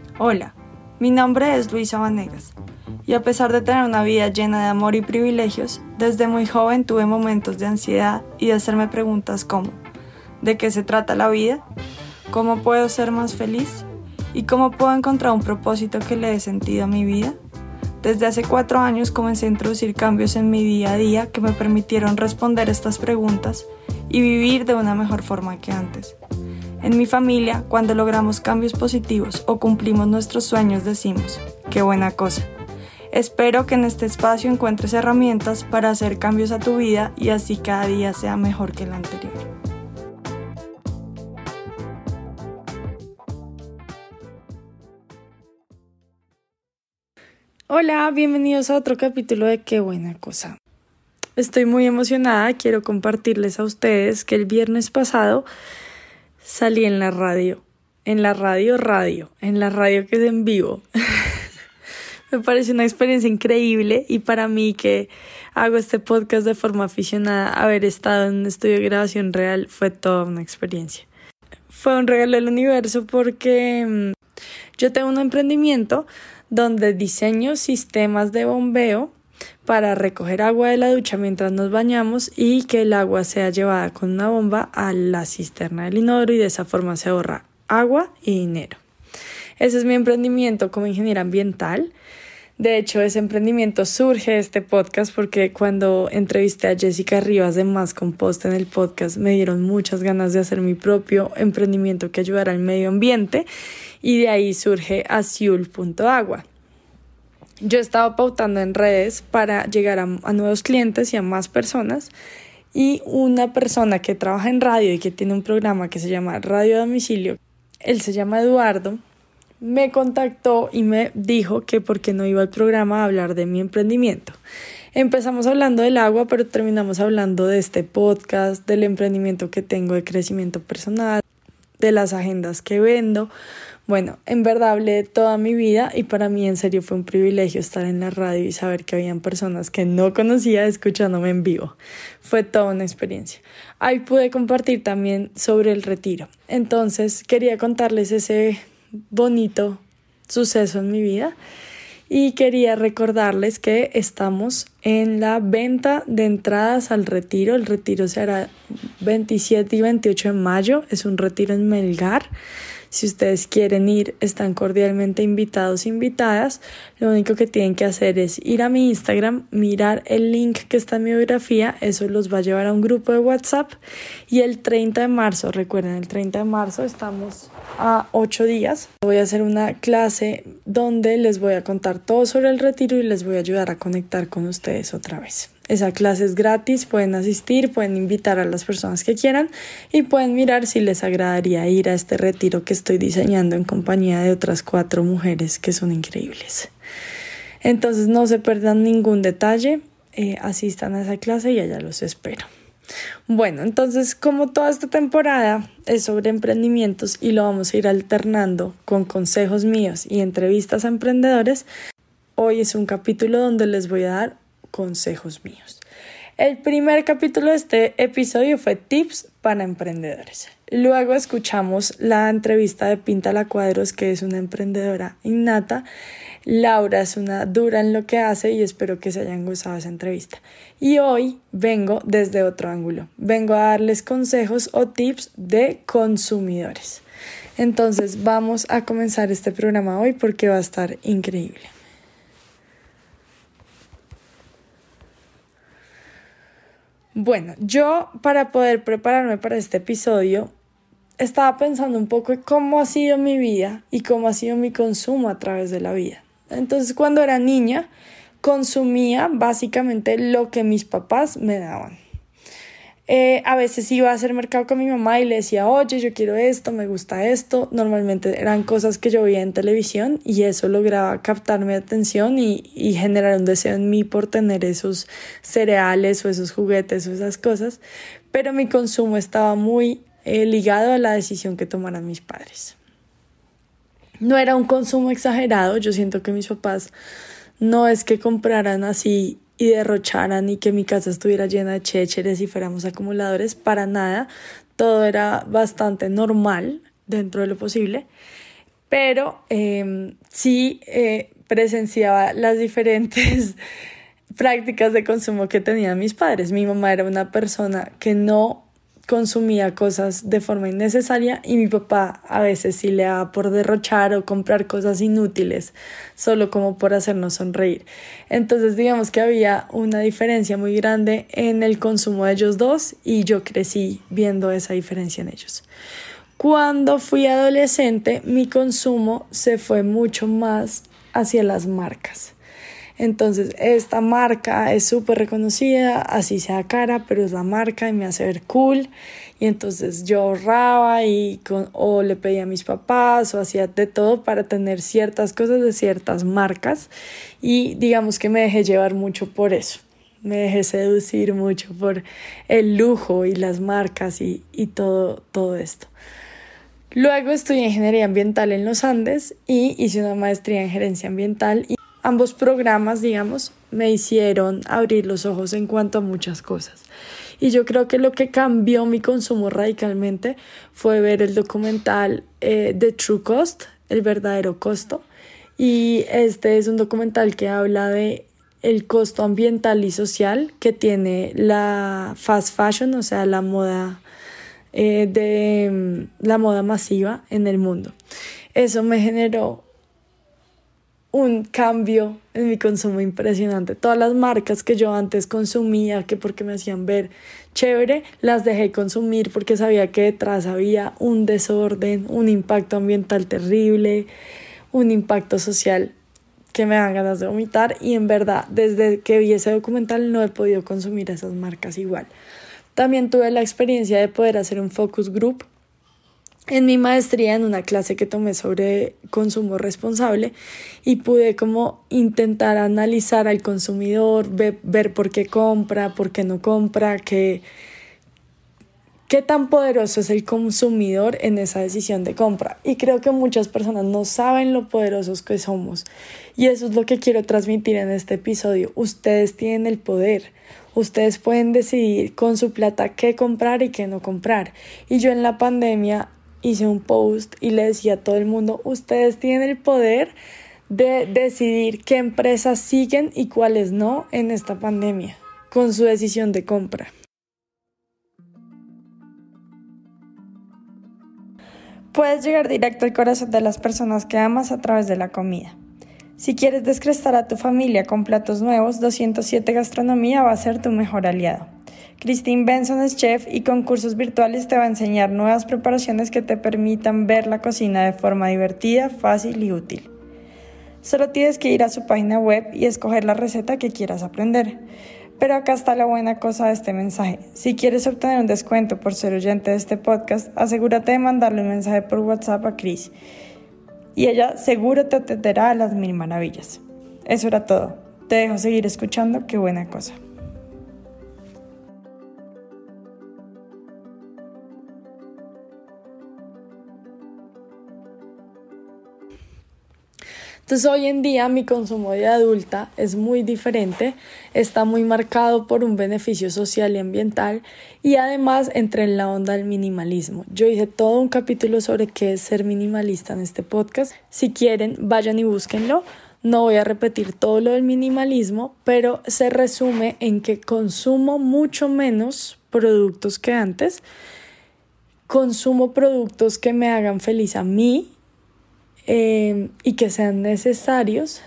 Hola, mi nombre es Luisa Vanegas y a pesar de tener una vida llena de amor y privilegios, desde muy joven tuve momentos de ansiedad y de hacerme preguntas como ¿de qué se trata la vida? ¿Cómo puedo ser más feliz? ¿Y cómo puedo encontrar un propósito que le dé sentido a mi vida? Desde hace 4 años comencé a introducir cambios en mi día a día que me permitieron responder estas preguntas y vivir de una mejor forma que antes. En mi familia, cuando logramos cambios positivos o cumplimos nuestros sueños, decimos, ¡qué buena cosa! Espero que en este espacio encuentres herramientas para hacer cambios a tu vida y así cada día sea mejor que el anterior. Hola, bienvenidos a otro capítulo de ¡qué buena cosa! Estoy muy emocionada, quiero compartirles a ustedes que el viernes pasado salí en la radio que es en vivo. Me parece una experiencia increíble y para mí que hago este podcast de forma aficionada, haber estado en un estudio de grabación real fue toda una experiencia. Fue un regalo del universo porque yo tengo un emprendimiento donde diseño sistemas de bombeo para recoger agua de la ducha mientras nos bañamos y que el agua sea llevada con una bomba a la cisterna del inodoro y de esa forma se ahorra agua y dinero. Ese es mi emprendimiento como ingeniera ambiental. De hecho, ese emprendimiento surge de este podcast porque cuando entrevisté a Jessica Rivas de Más Compost en el podcast me dieron muchas ganas de hacer mi propio emprendimiento que ayudara al medio ambiente y de ahí surge Azul.agua. Yo estaba pautando en redes para llegar a nuevos clientes y a más personas y una persona que trabaja en radio y que tiene un programa que se llama Radio a Domicilio, él se llama Eduardo, me contactó y me dijo que por qué no iba al programa a hablar de mi emprendimiento. Empezamos hablando del agua, pero terminamos hablando de este podcast, del emprendimiento que tengo de crecimiento personal, de las agendas que vendo. Bueno, en verdad hablé de toda mi vida y para mí en serio fue un privilegio estar en la radio y saber que habían personas que no conocía escuchándome en vivo. Fue toda una experiencia. Ahí pude compartir también sobre el retiro. Entonces quería contarles ese bonito suceso en mi vida y quería recordarles que estamos en la venta de entradas al retiro. El retiro se hará 27 y 28 de mayo. Es un retiro en Melgar. Si ustedes quieren ir, están cordialmente invitados e invitadas. Lo único que tienen que hacer es ir a mi Instagram, mirar el link que está en mi biografía. Eso los va a llevar a un grupo de WhatsApp. Y el 30 de marzo, recuerden, el 30 de marzo estamos a 8 días. Voy a hacer una clase donde les voy a contar todo sobre el retiro y les voy a ayudar a conectar con ustedes otra vez. Esa clase es gratis, pueden asistir, pueden invitar a las personas que quieran y pueden mirar si les agradaría ir a este retiro que estoy diseñando en compañía de otras 4 mujeres que son increíbles. Entonces no se pierdan ningún detalle, asistan a esa clase y allá los espero. Bueno, entonces como toda esta temporada es sobre emprendimientos y lo vamos a ir alternando con consejos míos y entrevistas a emprendedores, hoy es un capítulo donde les voy a dar consejos míos. El primer capítulo de este episodio fue tips para emprendedores. Luego escuchamos la entrevista de Píntala Cuadros, que es una emprendedora innata. Laura es una dura en lo que hace y espero que se hayan gozado esa entrevista. Y hoy vengo desde otro ángulo. Vengo a darles consejos o tips de consumidores. Entonces vamos a comenzar este programa hoy porque va a estar increíble. Bueno, yo para poder prepararme para este episodio estaba pensando un poco en cómo ha sido mi vida y cómo ha sido mi consumo a través de la vida. Entonces, cuando era niña, consumía básicamente lo que mis papás me daban. A veces iba a hacer mercado con mi mamá y le decía, oye, yo quiero esto, me gusta esto. Normalmente eran cosas que yo veía en televisión y eso lograba captar mi atención y generar un deseo en mí por tener esos cereales o esos juguetes o esas cosas. Pero mi consumo estaba muy ligado a la decisión que tomaran mis padres. No era un consumo exagerado, yo siento que mis papás no es que compraran así y derrocharan y que mi casa estuviera llena de chécheres y fuéramos acumuladores, para nada. Todo era bastante normal dentro de lo posible, pero sí presenciaba las diferentes prácticas de consumo que tenían mis padres. Mi mamá era una persona que no consumía cosas de forma innecesaria y mi papá a veces sí le daba por derrochar o comprar cosas inútiles solo como por hacernos sonreír. Entonces digamos que había una diferencia muy grande en el consumo de ellos dos y yo crecí viendo esa diferencia en ellos. Cuando fui adolescente, mi consumo se fue mucho más hacia las marcas. Entonces, esta marca es súper reconocida, así sea cara, pero es la marca y me hace ver cool. Y entonces yo ahorraba o le pedía a mis papás o hacía de todo para tener ciertas cosas de ciertas marcas. Y digamos que me dejé llevar mucho por eso. Me dejé seducir mucho por el lujo y las marcas y todo esto. Luego estudié ingeniería ambiental en los Andes y hice una maestría en gerencia ambiental. Y ambos programas, digamos, me hicieron abrir los ojos en cuanto a muchas cosas. Y yo creo que lo que cambió mi consumo radicalmente fue ver el documental The True Cost, el verdadero costo. Y este es un documental que habla de el costo ambiental y social que tiene la fast fashion, o sea, la moda la moda masiva en el mundo. Eso me generó un cambio en mi consumo impresionante. Todas las marcas que yo antes consumía, que porque me hacían ver chévere, las dejé consumir porque sabía que detrás había un desorden, un impacto ambiental terrible, un impacto social que me dan ganas de vomitar. Y en verdad, desde que vi ese documental no he podido consumir esas marcas igual. También tuve la experiencia de poder hacer un focus group en mi maestría en una clase que tomé sobre consumo responsable y pude como intentar analizar al consumidor, ver por qué compra, por qué no compra, qué tan poderoso es el consumidor en esa decisión de compra. Y creo que muchas personas no saben lo poderosos que somos. Y eso es lo que quiero transmitir en este episodio. Ustedes tienen el poder. Ustedes pueden decidir con su plata qué comprar y qué no comprar. Y yo en la pandemia hice un post y le decía a todo el mundo, ustedes tienen el poder de decidir qué empresas siguen y cuáles no en esta pandemia, con su decisión de compra. Puedes llegar directo al corazón de las personas que amas a través de la comida. Si quieres descrestar a tu familia con platos nuevos, 207 Gastronomía va a ser tu mejor aliado. Christine Benson es chef y con cursos virtuales te va a enseñar nuevas preparaciones que te permitan ver la cocina de forma divertida, fácil y útil. Solo tienes que ir a su página web y escoger la receta que quieras aprender. Pero acá está la buena cosa de este mensaje. Si quieres obtener un descuento por ser oyente de este podcast, asegúrate de mandarle un mensaje por WhatsApp a Chris. Y ella seguro te atenderá a las mil maravillas. Eso era todo. Te dejo seguir escuchando. Qué buena cosa. Entonces hoy en día mi consumo de adulta es muy diferente, está muy marcado por un beneficio social y ambiental y además entré en la onda del minimalismo. Yo hice todo un capítulo sobre qué es ser minimalista en este podcast. Si quieren, vayan y búsquenlo. No voy a repetir todo lo del minimalismo, pero se resume en que consumo mucho menos productos que antes. Consumo productos que me hagan feliz a mí, y que sean necesarios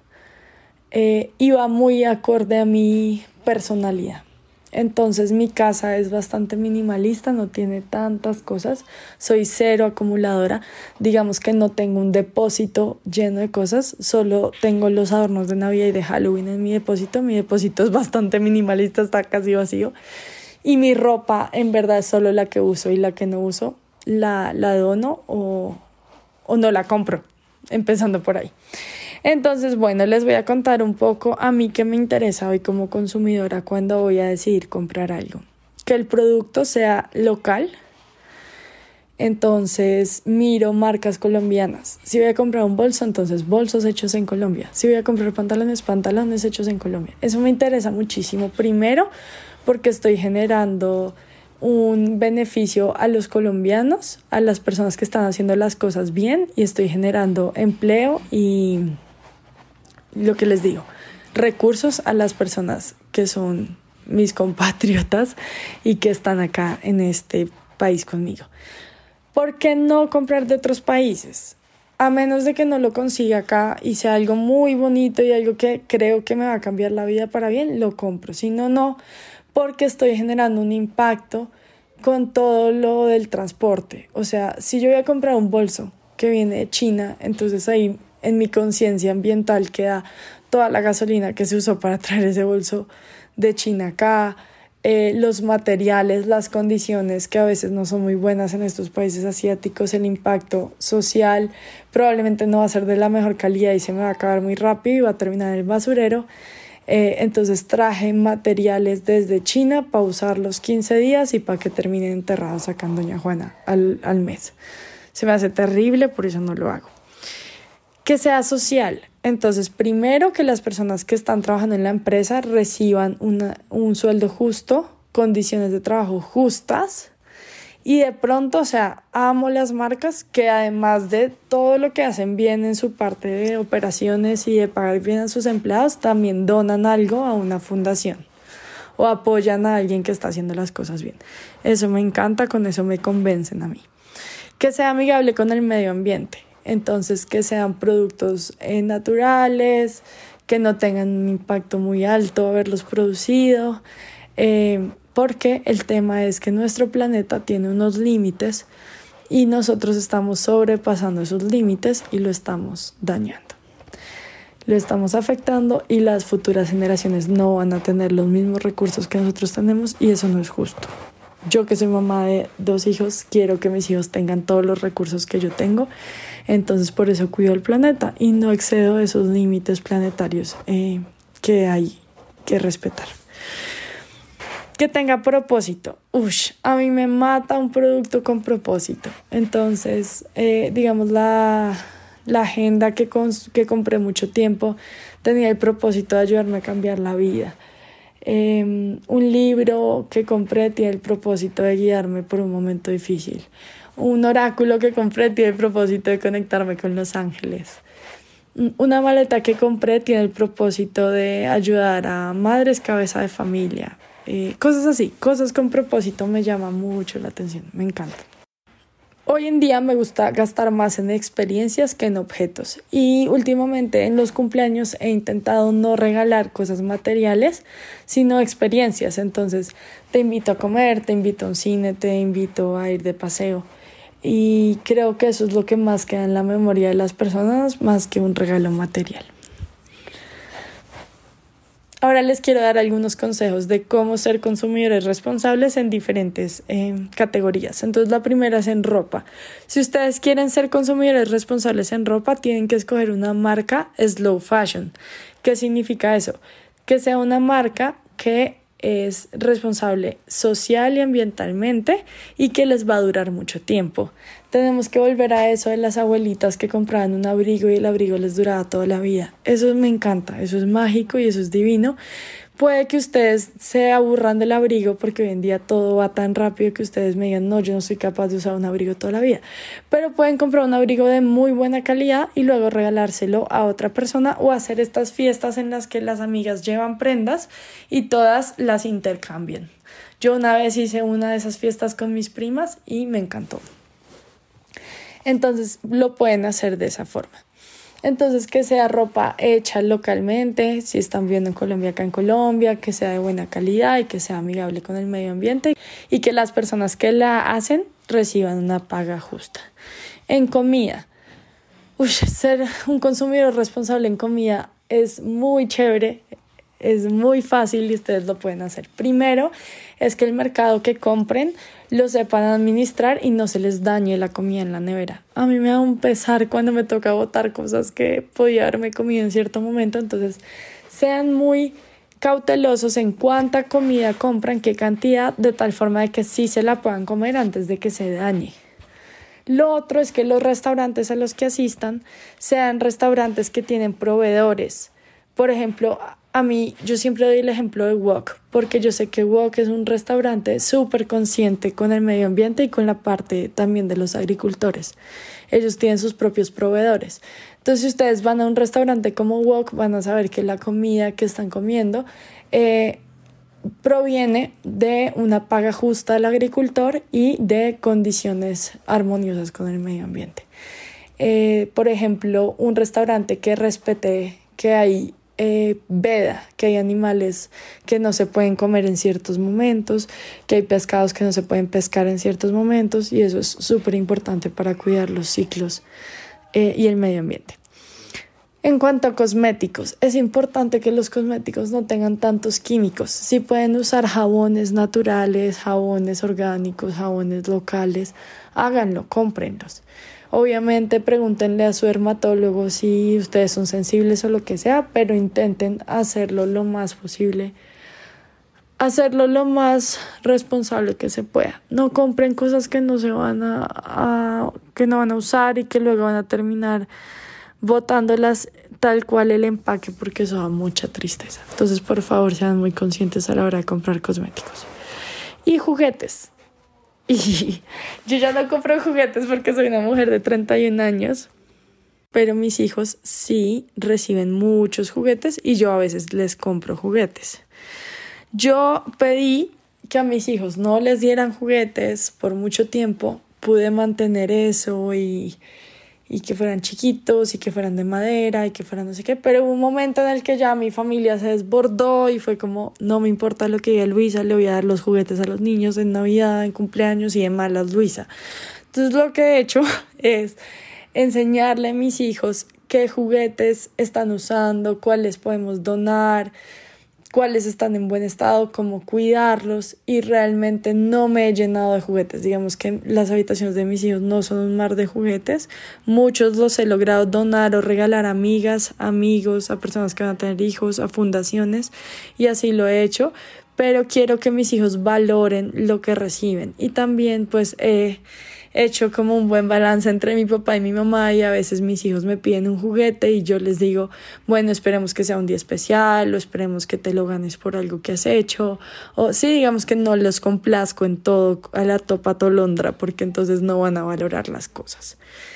y va muy acorde a mi personalidad. Entonces mi casa es bastante minimalista, no tiene tantas cosas, soy cero acumuladora, digamos que no tengo un depósito lleno de cosas, solo tengo los adornos de Navidad y de Halloween en mi depósito es bastante minimalista, está casi vacío y mi ropa en verdad es solo la que uso y la que no uso la dono o no la compro, empezando por ahí. Entonces, bueno, les voy a contar un poco a mí que me interesa hoy como consumidora cuando voy a decidir comprar algo. Que el producto sea local, entonces miro marcas colombianas. Si voy a comprar un bolso, entonces bolsos hechos en Colombia. Si voy a comprar pantalones hechos en Colombia. Eso me interesa muchísimo, primero porque estoy generando un beneficio a los colombianos, a las personas que están haciendo las cosas bien, y estoy generando empleo y lo que les digo, recursos a las personas que son mis compatriotas y que están acá en este país conmigo. ¿Por qué no comprar de otros países? A menos de que no lo consiga acá y sea algo muy bonito y algo que creo que me va a cambiar la vida para bien, lo compro. Si no, no, porque estoy generando un impacto con todo lo del transporte. O sea, si yo voy a comprar un bolso que viene de China, entonces ahí en mi conciencia ambiental queda toda la gasolina que se usó para traer ese bolso de China acá, los materiales, las condiciones que a veces no son muy buenas en estos países asiáticos, el impacto social probablemente no va a ser de la mejor calidad y se me va a acabar muy rápido y va a terminar en el basurero. Entonces traje materiales desde China para usarlos 15 días y para que terminen enterrados acá en Doña Juana al mes. Se me hace terrible, por eso no lo hago. Que sea social. Entonces, primero que las personas que están trabajando en la empresa reciban un sueldo justo, condiciones de trabajo justas y de pronto, o sea, amo las marcas que además de todo lo que hacen bien en su parte de operaciones y de pagar bien a sus empleados, también donan algo a una fundación o apoyan a alguien que está haciendo las cosas bien. Eso me encanta, con eso me convencen a mí. Que sea amigable con el medio ambiente. Entonces, que sean productos naturales, que no tengan un impacto muy alto haberlos producido, porque el tema es que nuestro planeta tiene unos límites y nosotros estamos sobrepasando esos límites y lo estamos dañando. Lo estamos afectando y las futuras generaciones no van a tener los mismos recursos que nosotros tenemos y eso no es justo. Yo, que soy mamá de 2 hijos, quiero que mis hijos tengan todos los recursos que yo tengo. Entonces, por eso cuido el planeta y no excedo esos límites planetarios que hay que respetar. Que tenga propósito. A mí me mata un producto con propósito. Entonces, digamos, la agenda que compré mucho tiempo tenía el propósito de ayudarme a cambiar la vida. Un libro que compré tiene el propósito de guiarme por un momento difícil. Un oráculo que compré tiene el propósito de conectarme con los ángeles. Una maleta que compré tiene el propósito de ayudar a madres cabeza de familia. Cosas así, cosas con propósito me llaman mucho la atención, me encanta. Hoy en día me gusta gastar más en experiencias que en objetos y últimamente en los cumpleaños he intentado no regalar cosas materiales, sino experiencias. Entonces te invito a comer, te invito a un cine, te invito a ir de paseo y creo que eso es lo que más queda en la memoria de las personas más que un regalo material. Ahora les quiero dar algunos consejos de cómo ser consumidores responsables en diferentes categorías. Entonces, la primera es en ropa. Si ustedes quieren ser consumidores responsables en ropa, tienen que escoger una marca slow fashion. ¿Qué significa eso? Que sea una marca que es responsable social y ambientalmente y que les va a durar mucho tiempo. Tenemos que volver a eso de las abuelitas que compraban un abrigo y el abrigo les duraba toda la vida. Eso me encanta, eso es mágico y eso es divino. Puede que ustedes se aburran del abrigo porque hoy en día todo va tan rápido que ustedes me digan, no, yo no soy capaz de usar un abrigo toda la vida. Pero pueden comprar un abrigo de muy buena calidad y luego regalárselo a otra persona o hacer estas fiestas en las que las amigas llevan prendas y todas las intercambian. Yo una vez hice una de esas fiestas con mis primas y me encantó. Entonces lo pueden hacer de esa forma. Entonces, que sea ropa hecha localmente, si están viviendo en Colombia, acá en Colombia, que sea de buena calidad y que sea amigable con el medio ambiente y que las personas que la hacen reciban una paga justa. En comida, ser un consumidor responsable en comida es muy chévere, es muy fácil y ustedes lo pueden hacer. Primero es que el mercado que compren lo sepan administrar y no se les dañe la comida en la nevera. A mí me da un pesar cuando me toca botar cosas que podía haberme comido en cierto momento, entonces sean muy cautelosos en cuánta comida compran, qué cantidad, de tal forma de que sí se la puedan comer antes de que se dañe. Lo otro es que los restaurantes a los que asistan sean restaurantes que tienen proveedores. Por ejemplo, a mí, yo siempre doy el ejemplo de Wok, porque yo sé que Wok es un restaurante súper consciente con el medio ambiente y con la parte también de los agricultores. Ellos tienen sus propios proveedores. Entonces, si ustedes van a un restaurante como Wok, van a saber que la comida que están comiendo proviene de una paga justa del agricultor y de condiciones armoniosas con el medio ambiente. Por ejemplo, un restaurante que respete que hay veda, que hay animales que no se pueden comer en ciertos momentos, que hay pescados que no se pueden pescar en ciertos momentos, y eso es súper importante para cuidar los ciclos y el medio ambiente. En cuanto a cosméticos, es importante que los cosméticos no tengan tantos químicos. Si pueden usar jabones naturales, jabones orgánicos, jabones locales, háganlo, cómprenlos. Obviamente pregúntenle a su dermatólogo si ustedes son sensibles o lo que sea, pero intenten hacerlo lo más posible, hacerlo lo más responsable que se pueda. No compren cosas que no se van que no van a usar y que luego van a terminar botándolas tal cual el empaque, porque eso da mucha tristeza. Entonces, por favor, sean muy conscientes a la hora de comprar cosméticos. Y juguetes. Y yo ya no compro juguetes porque soy una mujer de 31 años, pero mis hijos sí reciben muchos juguetes y yo a veces les compro juguetes. Yo pedí que a mis hijos no les dieran juguetes por mucho tiempo. Pude mantener eso y que fueran chiquitos y que fueran de madera y que fueran no sé qué, pero hubo un momento en el que ya mi familia se desbordó y fue como, no me importa lo que diga Luisa, le voy a dar los juguetes a los niños en Navidad, en cumpleaños y de malas Luisa. Entonces lo que he hecho es enseñarle a mis hijos qué juguetes están usando, cuáles podemos donar, cuáles están en buen estado, cómo cuidarlos, y realmente no me he llenado de juguetes. Digamos que las habitaciones de mis hijos no son un mar de juguetes. Muchos los he logrado donar o regalar a amigas, amigos, a personas que van a tener hijos, a fundaciones, y así lo he hecho, pero quiero que mis hijos valoren lo que reciben. Y también pues he hecho como un buen balance entre mi papá y mi mamá, y a veces mis hijos me piden un juguete y yo les digo, bueno, esperemos que sea un día especial o esperemos que te lo ganes por algo que has hecho, o sí, digamos que no los complazco en todo a la topa tolondra, porque entonces no van a valorar las cosas.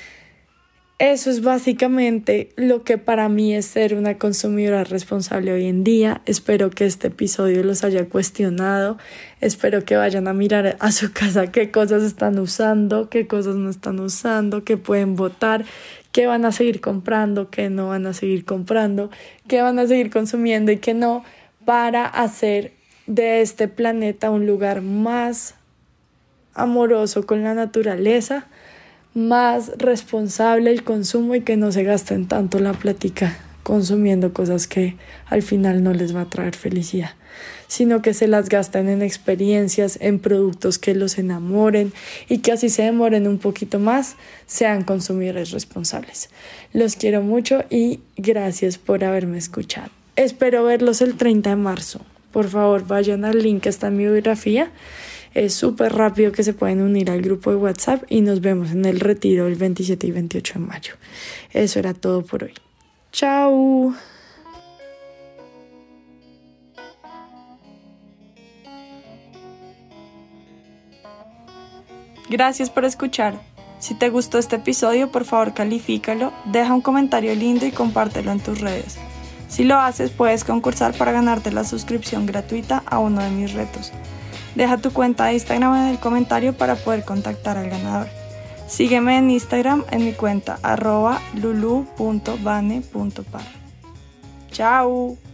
Eso es básicamente lo que para mí es ser una consumidora responsable hoy en día. Espero que este episodio los haya cuestionado. Espero que vayan a mirar a su casa qué cosas están usando, qué cosas no están usando, qué pueden botar, qué van a seguir comprando, qué no van a seguir comprando, qué van a seguir consumiendo y qué no, para hacer de este planeta un lugar más amoroso con la naturaleza, más responsable el consumo, y que no se gasten tanto la plática consumiendo cosas que al final no les va a traer felicidad, sino que se las gasten en experiencias, en productos que los enamoren, y que así se demoren un poquito más, sean consumidores responsables. Los quiero mucho y gracias por haberme escuchado. Espero verlos el 30 de marzo. Por favor, vayan al link que está en mi biografía. Es súper rápido que se pueden unir al grupo de WhatsApp y nos vemos en el retiro el 27 y 28 de mayo. Eso era todo por hoy. ¡Chao! Gracias por escuchar. Si te gustó este episodio, por favor califícalo, deja un comentario lindo y compártelo en tus redes. Si lo haces, puedes concursar para ganarte la suscripción gratuita a uno de mis retos. Deja tu cuenta de Instagram en el comentario para poder contactar al ganador. Sígueme en Instagram en mi cuenta @lulu.vane.par. ¡Chao!